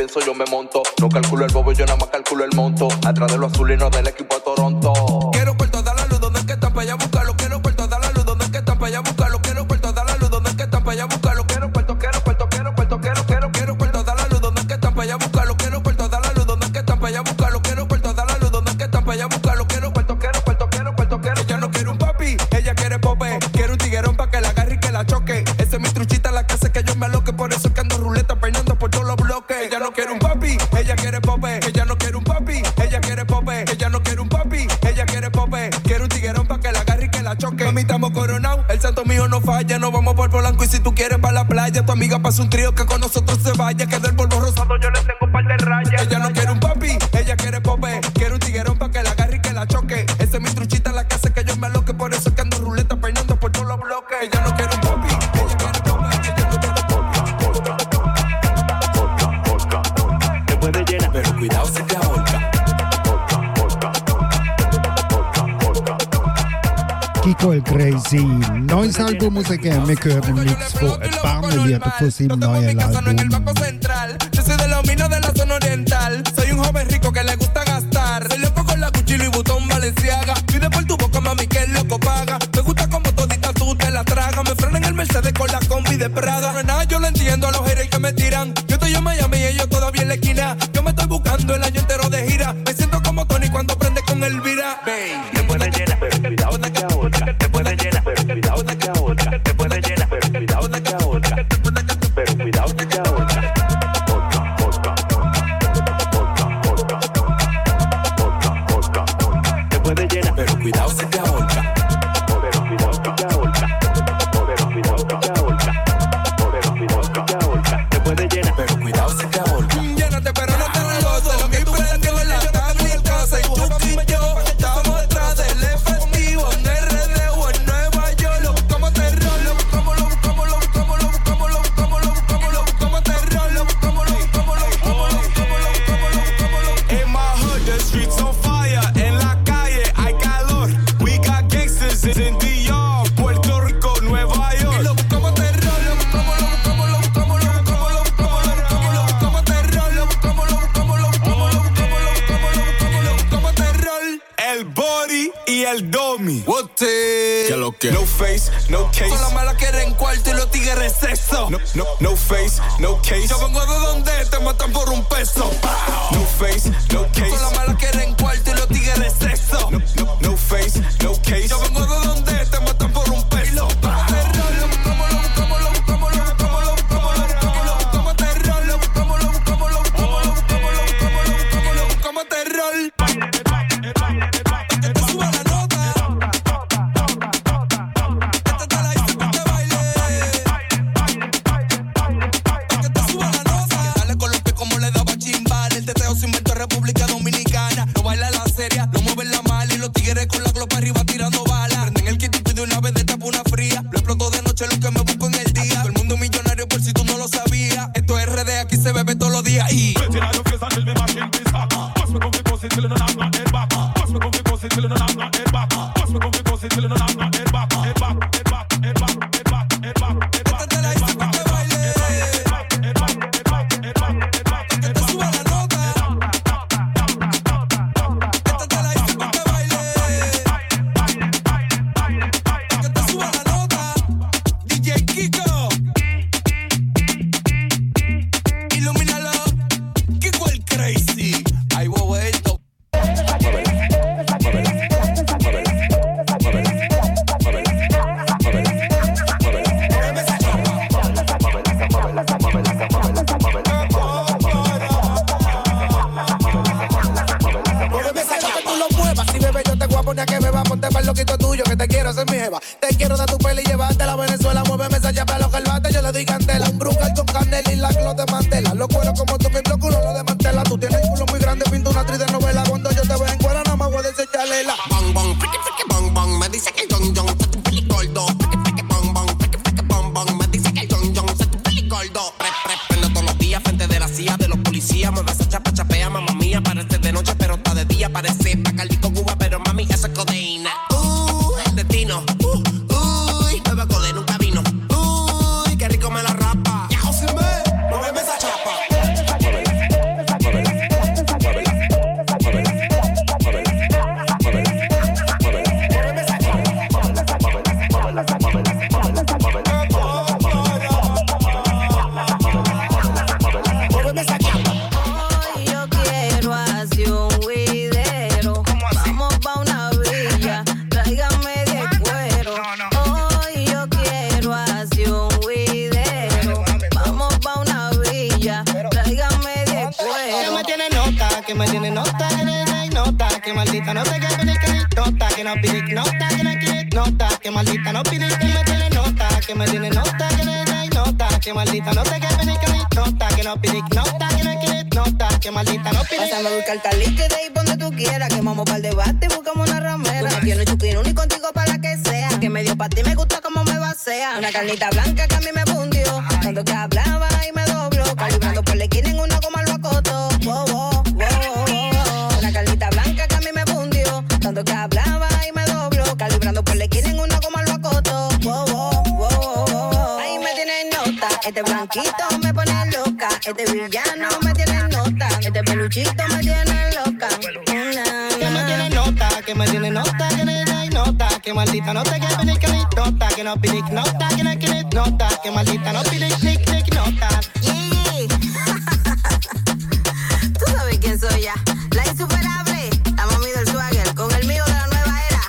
eso yo me monto. No calculo el bobo, yo nada más calculo el monto. Atrás de los azulinos del equipo de Toronto. Quiero Puerto, dar la luz, ¿dónde es que están para allá buscarlo? Quiero Puerto, dar la luz, ¿dónde es que están para allá buscarlo? Quiero Puerto, dar la luz, ¿dónde es que están para allá buscarlo? Quiero Puerto, quiero Puerto, quiero Puerto, quiero Puerto, dar la luz, ¿dónde es que están para allá buscarlo? Quiero Puerto, dar la luz, ¿dónde es que están para allá buscarlo? Quiero Puerto, dar la luz, ¿dónde es que están para allá buscarlo? Quiero Puerto, quiero Puerto, quiero Puerto, quiero. Ella no quiere un papi, ella quiere pope. Quiero un tiguerón pa' que la agarre y que la choque. Esa es mi truchita, la que hace que yo me aloque. Por eso es que ando ruleta peinando por todos los bloques. Ella no quiere un papi, ella quiere pope. Ella no quiere un papi, ella quiere pope. Ella no quiere un papi, ella quiere pope. Quiero un tiguerón pa' que la agarre y que la choque. Mami, estamos coronados, el santo mío no falla. Nos vamos por Polanco y si tú quieres pa' la playa. Tu amiga pasa un trío que con nosotros se vaya. Que del polvo rosado yo le tengo un par de rayas. Ella no quiere un papi, ella quiere pope. Quiero un tiguerón pa' que la agarre y que la choque. Esa es mi truchita, la que hace que yo me aloque. Por eso es que ando ruleta peinando por todos los bloques. Ella no quiere un papi, ella quiere pope. Te puede llenar, pero cuidado si te ahorca. Kiko el Crazy. Neues Album muss ich gerne hören im Mix von ein paar Lieder von seinem neuen En el Album. Banco Central, yo soy de los minos de la zona oriental. Soy un joven rico que le gusta gastar. Soy loco con la Gucci, Louis Vuitton, Balenciaga. Pide por tu boca, mami, que el loco paga. Me gusta como todita tú te la tragas. Me frenan el Mercedes con la combi de Prada. No es nada, yo lo entiendo a los haters que me tiran. Yo estoy en Miami y ellos todavía en la esquina. Yo me estoy buscando el año entero de gira. Me siento como Tony cuando prende con el Vira. Te puede llenar, pero cuidado si te ahorca. Te puede llenar, pero cuidado si te ahorca. Te puede llenar, pero cuidado si te ahorca. Pero cuidado si te ahorca. Te puede llenar, pero cuidado si te ahorca. Pero cuidado si te ahorca. Pero cuidado si te ahorca. Pero cuidado si te ahorca. Te puede llenar, pero cuidado si te ahorca. Llénate, pero no te regoces. Lo que tú crees que es la tabla y el casa. Y tú y yo estamos detrás del efectivo. En RD o en Nueva York. Lo buscamos terror. Lo buscamos, lo buscamos, lo buscamos, lo buscamos, lo buscamos, lo buscamos, lo buscamos terror. Lo buscamos, lo buscamos, lo buscamos, lo buscamos, lo buscamos, lo buscamos, lo buscamos. In my hood, the streets on fire. En la calle hay calor. We got gangsters in DR, Puerto Rico, Nueva York. Y lo buscamos terror. Lo buscamos, lo buscamos, lo buscamos, lo buscamos, lo buscamos, lo buscamos, lo buscamos terror. Lo buscamos, lo buscamos, lo buscamos, lo buscamos, lo buscamos, lo buscamos, lo buscamos terror. El body y el domi. What ¿Qué lo que? No face, no case. Son las malas quieren cuarto y los tigres sexo. No face, no case. Yo vengo de donde te matan por un peso. No face, no case. Son las malas quieren cuarto y los tigres sexo. No face, no case. Yo vengo de donde te matan por un peso. Terror, lo buscamos, lo buscamos, lo buscamos, lo buscamos, lo buscamos, lo buscamos, lo buscamos terror, lo buscamos, lo buscamos, lo buscamos, lo buscamos, lo buscamos, lo buscamos, lo buscamos terror. Que te suba la nota. Esta te la hice pa' que baile. Que te suba la nota. Que dale con los pies como le daba chimbal. El teteo se inventó en República Dominicana. No baila la seria, no mueve la mal. Y los tigres con la glopa arriba tirando balas. Prenden el kit y de una vez de tapa una fría. Lo exploto de noche, lo que me busco en el día. Todo el mundo millonario por si tú no lo sabías. Esto es RD, aquí se bebe todos los días. Y esta te la hice pa' que baile. Que te suba la nota. Esta te la hice pa' que baile. Que te suba la nota. DJ Kiko. Ilumínalo. Kiko el Crazy. Ahí voy vuelto. Loquito tuyo, que te quiero ser mi jeva. Te quiero dar tu peli y llevarte a la Venezuela. Muéveme esa llave a los calvates, yo le doy candela. Un brugal con canela y la que lo desmantela. Los cueros como tú, mi bloco no lo desmantela. Tú tienes el culo muy grande, pinta una actriz de novela. Cuando yo te veo en cuera, nada más voy a desecharle la. Bong, bong, friki, friki, bong, bong. Me dice que el John John se tu peli gordo. Friki, friki, bong, bong. Friki, friki, bong, bong. Me dice que el John John se tu peli gordo. Prendo todos los días frente de la CIA de los policías. Mueve esa chapa, chapea, mamá mía. Parece de noche, pero está de día. Parece Bacardi con Cuba, pero mami, eso es codeína. El destino. Uy, bebe code, nunca vino. Uy, qué rico me la rapa. Ya, José, muéveme esa chapa. que me tiene nota, que le da nota, que maldita nota, que pide que nota, que no pide nota, que no quiere nota, que maldita no pide que me tiene nota, que me tiene nota, que le da nota, que maldita nota, que pide que nota, que no pide nota, que no quiere nota, que maldita no pide. Pásame a buscar taliche de ahí donde tú quieras, que vamos para el debate y buscamos una ramera. Yo no chuquino ni contigo para la que sea, que medio para ti me gusta como me basea. Una carnita blanca que a mí me fundió, tanto que hablaba y me dobló, calibrando por la esquina en una goma lo acoto. Wow, wow, wow, wow. Una carnita blanca que a mí me fundió, tanto que hablaba y me dobló, calibrando por la esquina en una goma lo acoto. Wow, wow, wow, wow. Ahí me tiene nota, este blanquito me pone loca, este villano me tiene nota, este peluchito me tiene loca. Que me tiene nota, que me tiene nota, que le da nota, que maldita nota, que pide que nota, que no pide nota, que no quiere nota, que maldita no pide nota. Yeah. Tú sabes quién soy ya, la insuperable, la mami del swagger, con el mío de la nueva era,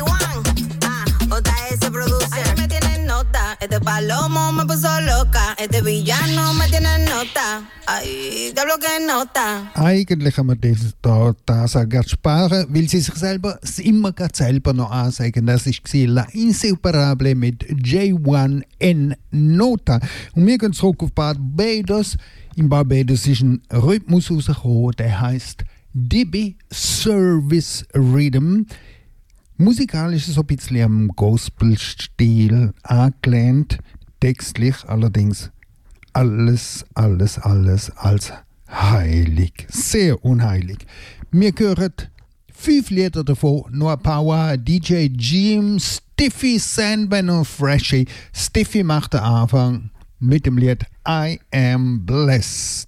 J1, JS Producer. Ahí me tienen nota, este palomo me puso loca, este villano me tiene nota, ay, diablo que nota. Eigentlich kann man das auch sparen, weil sie sich selber immer selber noch ansagen. Das ist La Insuperable mit J1N Nota. Und wir gehen zurück auf Barbados. In Barbados ist ein Rhythmus rausgekommen, der heißt DB Service Rhythm. Musikalisch ist es so ein bisschen am Gospel-Stil angelehnt, textlich allerdings alles als heilig. Sehr unheilig. Wir hören 5 Lieder davon. Noah Power, DJ Jim, Stiffy, Sandman und Freshie. Stiffy macht den Anfang mit dem Lied I Am Blessed.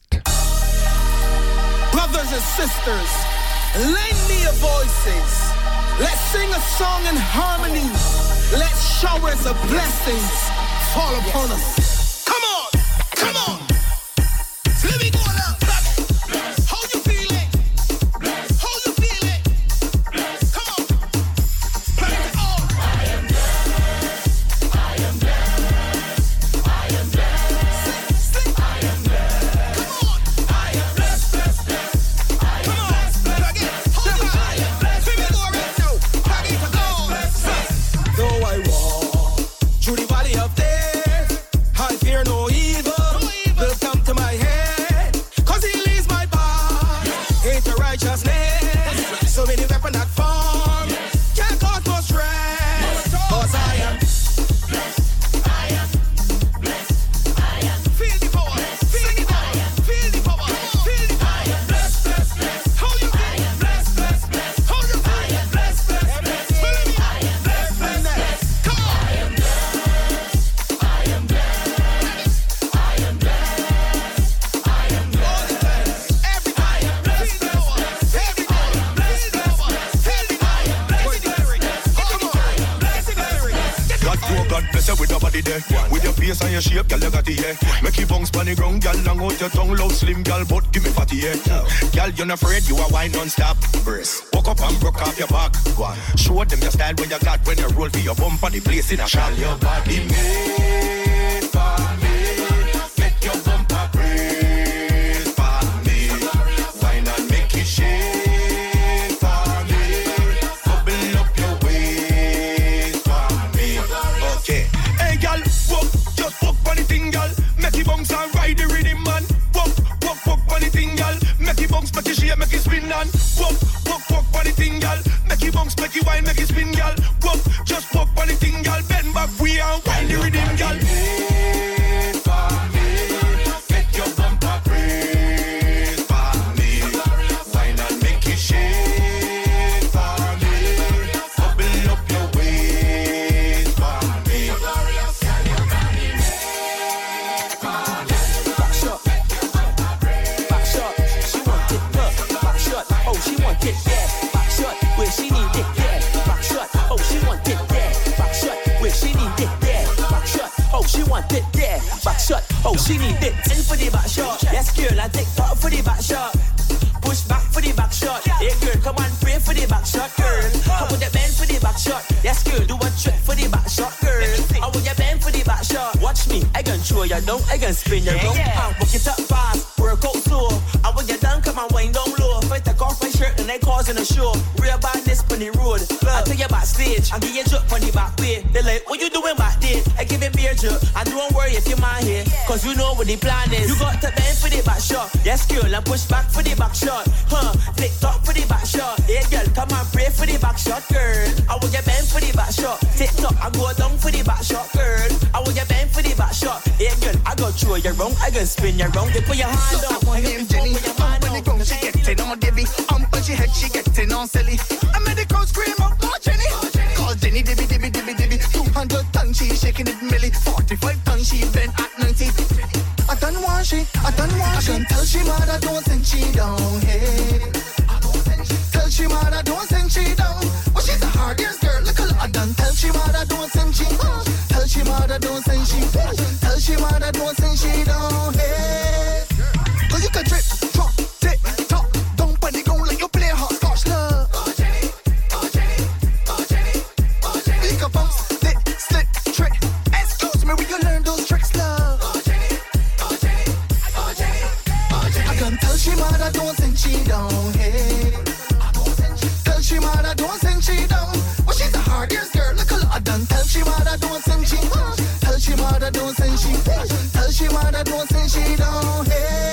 Brothers and sisters, lend me your voices. Let's sing a song in harmony. Let showers of blessings fall upon us. Come on, come on. Let me go up. How you feeling? How you feeling? Come on. Play it all. I am blessed. I am blessed. I am blessed. Sing. I am blessed. Come on. I am blessed, blessed, blessed. I am blessed, blessed. Plug it. Hold it. I am blessed. Let me go right now. Plug it all. Though I walk through the valley of death, I fear no evil. Will come to my head, 'cause he leads my path. Ain't the righteousness, so many weapons that form can't cause no stress. 'Cause I am blessed. I am blessed. I am. Feel the power. Feel the power. Feel the power. Feel the power. I am blessed, blessed, blessed. How you feel? I am blessed, blessed, blessed. How you feel? I am blessed, blessed, blessed. Feel me? I am blessed, blessed, blessed. Come on. I am blessed. I am blessed. God bless you with your body there. With your face and your shape, girl, you got it, yeah. Make you bounce pon the ground, girl, long out your tongue, loud, slim, girl, but give me fatty, yeah. Girl, you're not afraid, you are wine non-stop. Brace. Walk up and broke off your back. Show them your style when you got, when you roll for your bump on the place in a shot. Your body made for me. Make your bumper praise for me. Wine and make it shake for me. Bubble up your waist for me. Okay. Hey, girl, walk, just walk on the thing, girl. Make it bounce and ride the rhythm, man. Walk, walk, walk on the thing, girl. Make it bounce, make it shake, make it spin, and walk, walk, walk on the thing, girl. Make it bounce, make it wine, make it spin, girl. Walk, just walk on the thing, girl. Bend back, we are wind the rhythm, girl. Make your bumper praise for me. Wine and make it shake for me. Bubble up your waist for me. Back shot. Back shot. She want it, look. Back shot. Oh, she want it, yeah. Back shot. Where she need it, yeah. Back shot. Oh, she want it, yeah. Back shot. Where she need it, yeah. Back shot. Oh, she want it, yeah. Back shot. Oh, she need it. In for the back shot. Yes, girl, I take top for the back shot. Push back for the back shot. Hey, girl, come on, pray for the back shot, girl. Come on, you bend for the back shot. Yes, girl, do a trick for the back shot, girl. I want you bend for the back shot. Watch me, I can throw you down, I can spin you down. Book it up fast, work out slow. I want you down, come on, wind down low. Fight they causing a show. Real badness on the road. I take you backstage, I give you a jerk on the back way. They like, what you doing back there? I give it beer jerk. And don't worry if you're man here, cause you know what the plan is. You got to bend for the back shot. Yes, girl, and push back for the back shot. Flick top for the back shot. Yeah, girl, come and pray for the back shot, girl. I will get bent for the back shot. Tick tock, I go down for the back shot, girl. I will get bent for the back shot. Yeah, girl, I go throw you wrong, I go spin you wrong. They put your hand down. I name Jenny. When the ground she getting on Debbie. On she head she getting on silly. I made the crowd scream out, oh Jenny. Call Jenny, Debbie, Debbie, Debbie, Debbie. 200 tons she shaking it milli. 45 tons she bent at 90. I done wash it, I done wash it. Tell she mother don't send she down, hey. Tell she mother don't send she down. But she's a hard-ass girl, look a lot done. Tell she mother don't send she. Tell she mother don't send she. Tell she mother don't send she down, hey. Cause you can trip, drop, tick, top. Don't put it on like you play hot scotch, love. Oh Jenny, oh Jenny, oh Jenny, oh Jenny. You can bounce, stick, slip, trick. Excuse me, we can learn those tricks, love. Oh Jenny, oh Jenny, oh Jenny, oh Jenny. I can tell she mother don't send she down, hey. Tell she mother don't send she down. But she's a hard-ass girl, look a lot done. Tell she mother don't send she. Tell she mother don't send she. Tell she mother don't send she down, hey.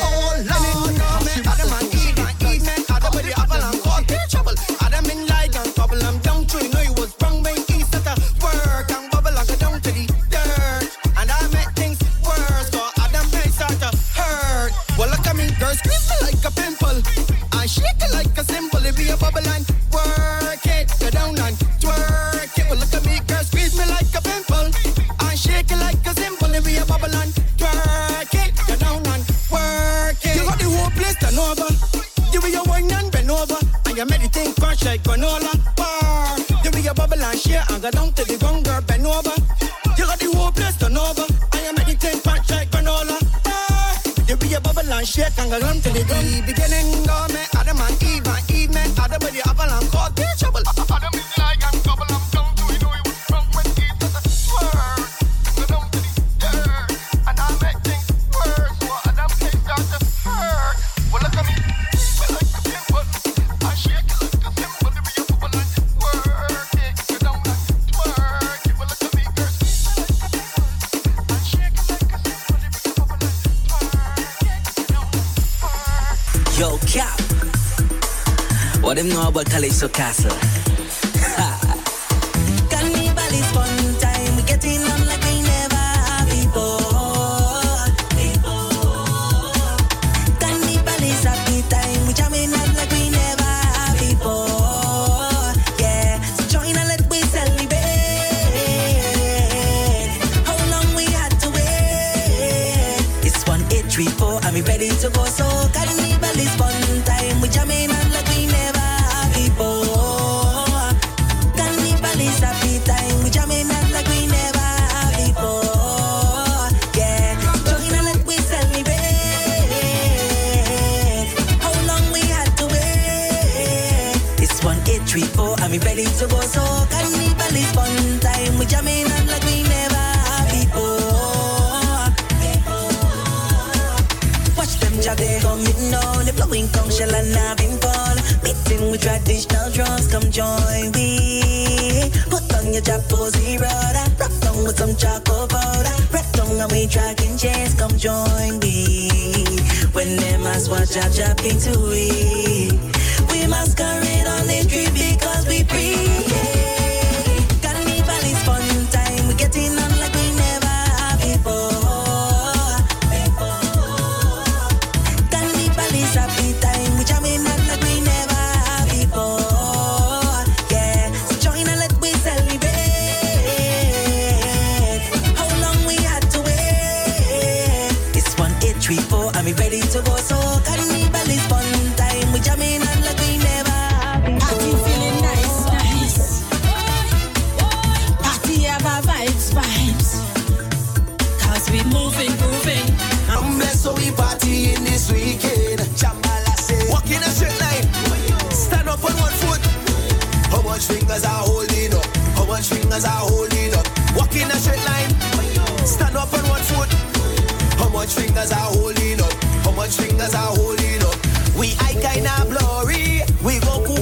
Like granola bar. You be a bubble and share and go down to the ground, girl, bend over. You got the whole place turn over. I am anything punch like granola bar. You be a bubble and share and go down to the ground. Beginning, go me, Adam and Eve and evening. Adam with the apple and caught the trouble. Adam is like I'm couple, I'm down to it. Know it was wrong when Eve does a swerve. Go down to the dirt. And I make things worse. So Adam takes out the hurt. Well, look at me. We like the pimple. I shake it. Yo, Cap. What them know about Calypso Castle? Carnival is fun time. We getting on like we never have before. Carnival is happy time. We jamming on like we never have before. Yeah, so join and let we celebrate. How long we had to wait? It's 1834 and we ready to go. So Carnival is fun time. We jamming on like we never have before. Carnival is happy time. We jamming on like we never have before. Yeah, join and let we celebrate. How long we had to wait? It's 1834 and we ready to go. So Carnival is fun time. We jamming on like we never have before. Watch them jog they coming on. The blowing conch shell and having fun. Meeting with traditional drums. Come join me. Put on your Japosy brother. Rock down with some charcoal powder. Rap down and we dragging chains. Come join me. When them ask what Jab into it, we masquerade on the street because we free. Carnival is fun time. We getting on like we never have before. Carnival is happy time. We jamming on like we never have before. Yeah, so join and let we celebrate. How long we had to wait? It's 1834 and we ready to go. So Carnival is fun time. We jamming on like we never have before. Party feeling nice, nice. Party have a vibes. Cause we moving, grooving. I'm blessed so we party in this weekend. Chambala say, walk in a straight line. Stand up on one foot. How much fingers are holding up? How much fingers are holding up? Walk in a straight line. Stand up on one foot. How much fingers are holding up? How much fingers are holding up? We I kinda blurry. We go cool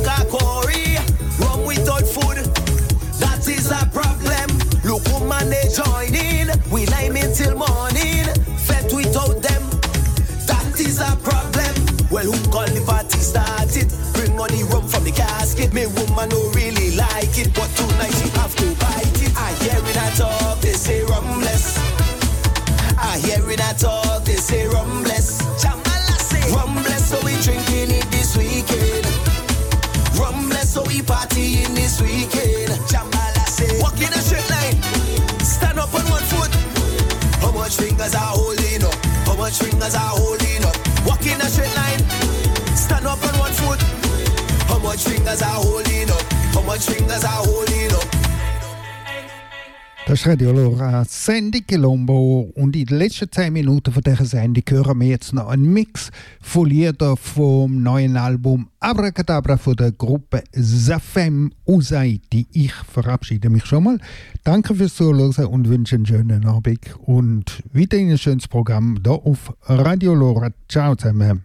I no really like it, but tonight she have to bite it. I hear it at all, they say rumbless. I hear it at all, they say rumbless. Jamala say rumbless, so we drinking it this weekend. Rumbless, so we partying this weekend. Jamala say walk in a straight line, stand up on one foot. How much fingers are holding up? How much fingers are holding up? Walk in a straight line, stand up on one foot. How much fingers are holding up? How much fingers are holding up? Das ist Radio Lora, Sandy Colombo. Und in den letzten 10 Minuten von dieser Sendung hören wir jetzt noch einen Mix von Liedern vom neuen Album Abracadabra von der Gruppe Zafem Usaiti. Ich verabschiede mich schon mal. Danke fürs Zuhören und wünsche einen schönen Abend. Und weiterhin ein schönes Programm hier auf Radio Lora. Ciao zusammen.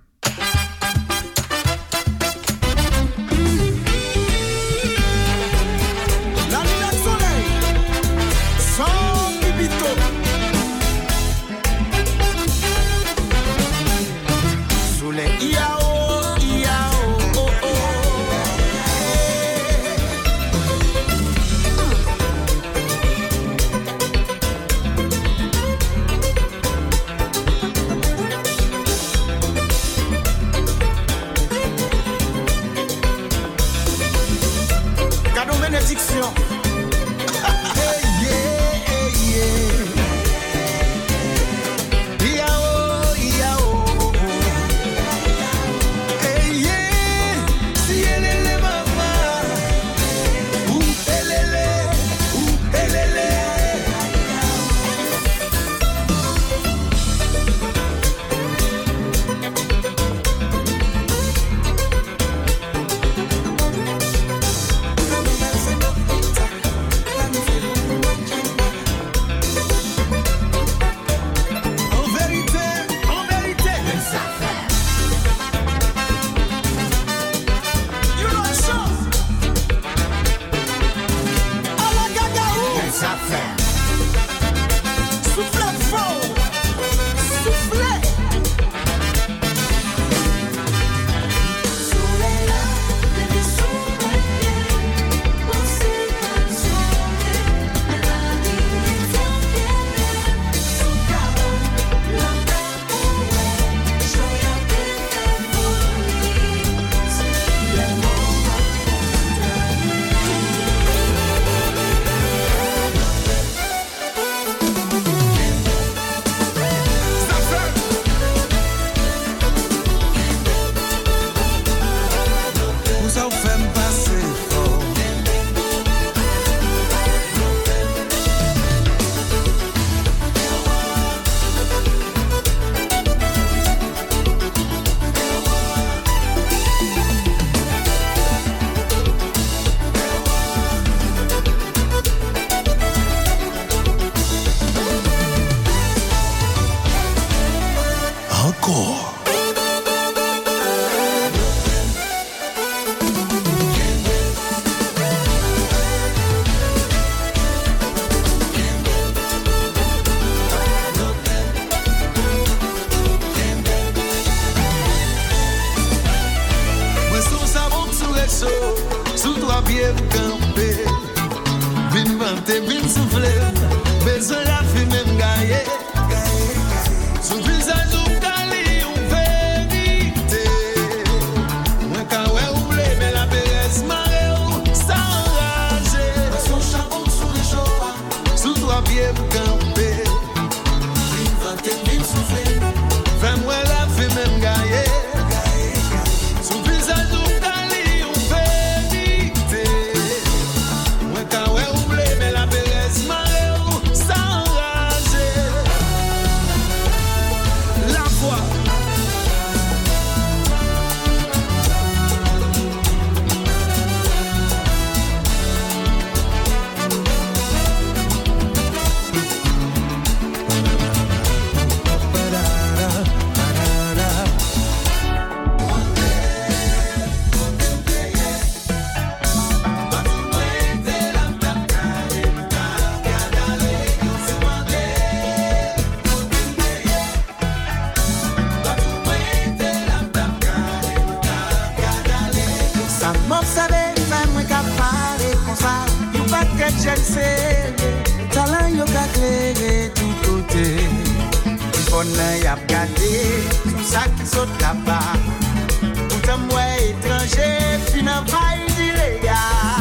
tête j'aime c'est talent yo ka clairer tout côté on y a gardé tout ça qui saute là-bas pourtant moi étranger fin vaille d'illégal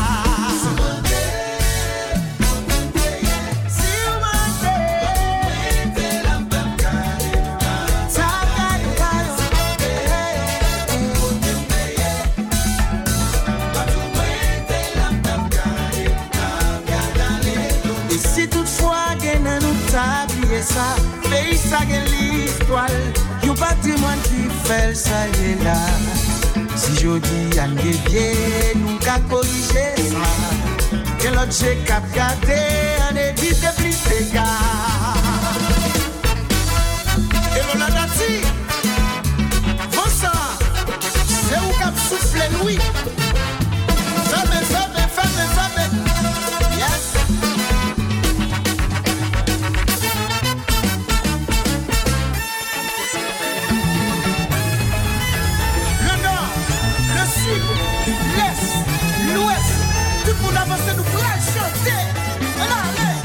ça, pays ça gagne l'histoire, you patrimoine qui fait ça y est là. Si je dis à bien, nous qu'à corriger ça. Que l'autre j'ai qu'à garder, on évite plus de dégâts. Et l'on a dit, bon ça, c'est où qu'à souffler Louis. Femme, yes. L'Est, l'Ouest, tout pour avancer, nous pourrons chanter. Allez.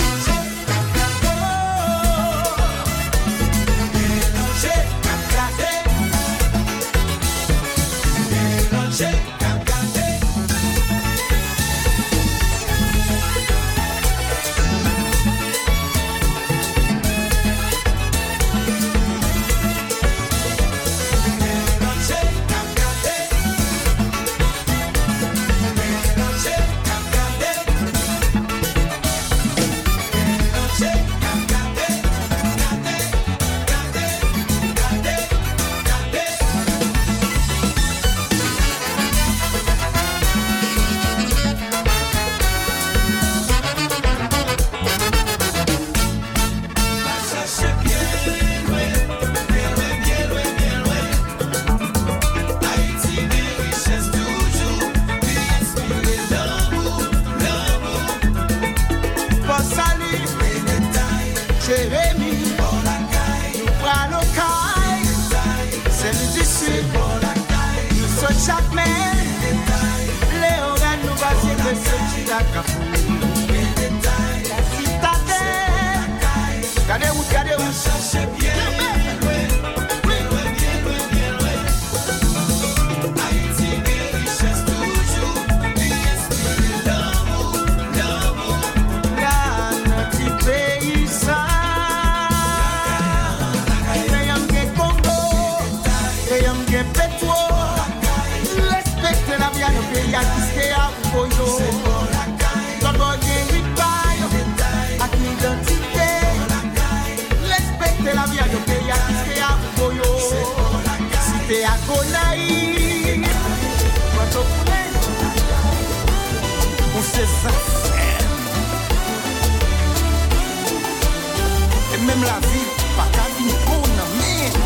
Et même la vie, pas qu'à vie, on a même.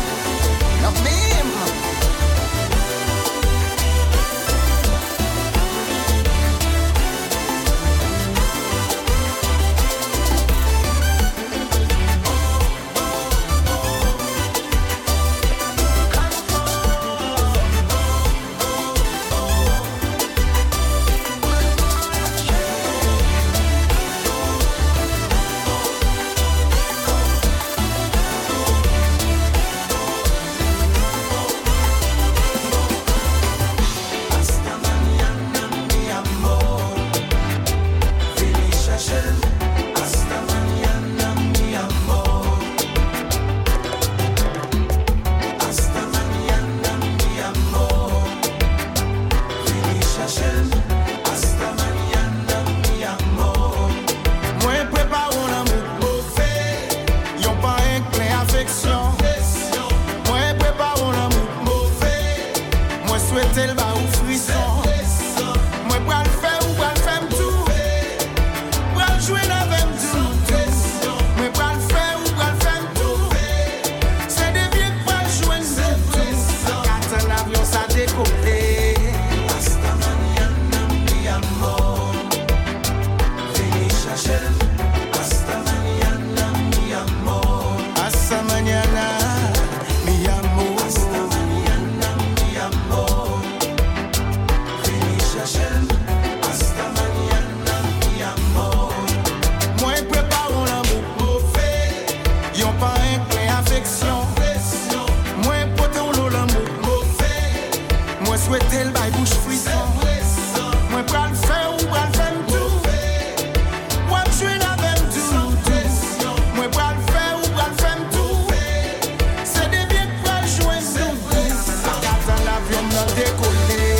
bouche frisson. Moi pral faire ou pral faire tout. Moi jouer la même tout. Moi pral faire ou pral faire tout. C'est des biens que pral jouer tout. Attends l'avion n'a décollé.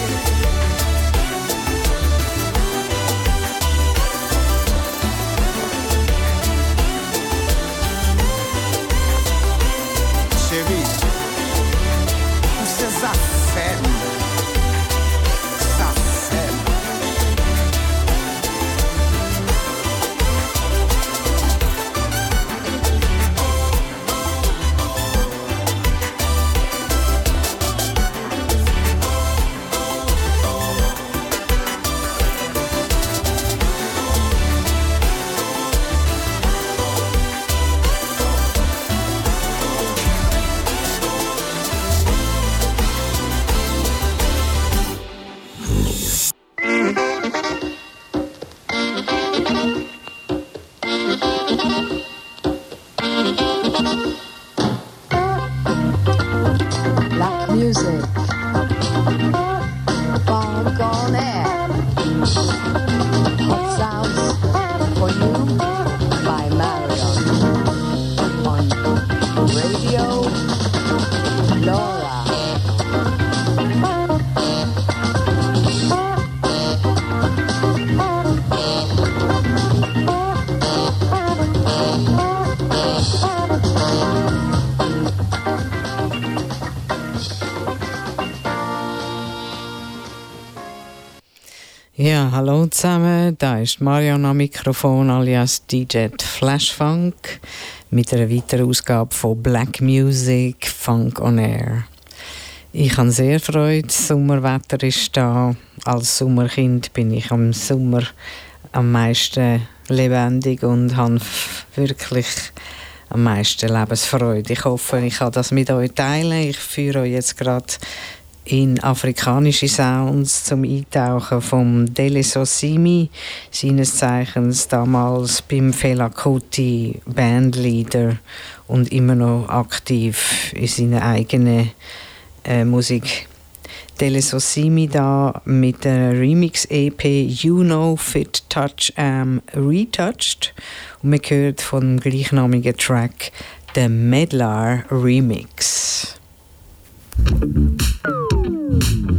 Chérie, où c'est ça fait? Ça fait. Black music. Funk on air. Hot sounds for you by Marion. On Radio Laura. Ja, hallo zusammen, da ist Marion am Mikrofon alias DJ Flashfunk mit einer weiteren Ausgabe von Black Music Funk on Air. Ich habe sehr Freude, das Sommerwetter ist da. Als Sommerkind bin ich am Sommer am meisten lebendig und habe wirklich am meisten Lebensfreude. Ich hoffe, ich kann das mit euch teilen. Ich führe euch jetzt gerade in afrikanische Sounds zum Eintauchen vom Dele Sosimi, seines Zeichens damals beim Fela Kuti Bandleader und immer noch aktiv in seiner eigenen Musik. Dele Sosimi da mit der Remix-EP You Know Fit Touch Am Retouched und man hört vom gleichnamigen Track The Medlar Remix.